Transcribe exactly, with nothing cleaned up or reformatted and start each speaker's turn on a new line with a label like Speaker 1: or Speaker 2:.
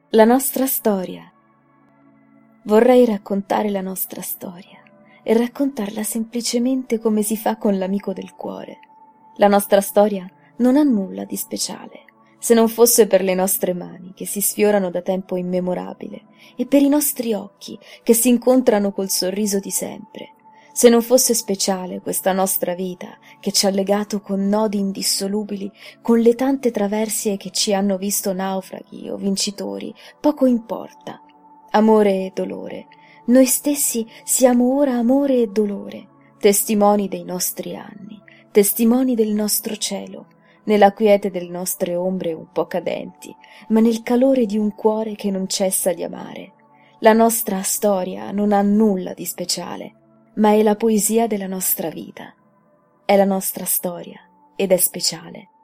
Speaker 1: La nostra storia. Vorrei raccontare la nostra storia e raccontarla semplicemente come si fa con l'amico del cuore. La nostra storia non ha nulla di speciale, se non fosse per le nostre mani che si sfiorano da tempo immemorabile e per i nostri occhi che si incontrano col sorriso di sempre. Se non fosse speciale questa nostra vita che ci ha legato con nodi indissolubili, con le tante traversie che ci hanno visto naufraghi o vincitori, poco importa. Amore e dolore. Noi stessi siamo ora amore e dolore, testimoni dei nostri anni, testimoni del nostro cielo, nella quiete delle nostre ombre un po' cadenti, ma nel calore di un cuore che non cessa di amare. La nostra storia non ha nulla di speciale, ma è la poesia della nostra vita. È la nostra storia ed è speciale.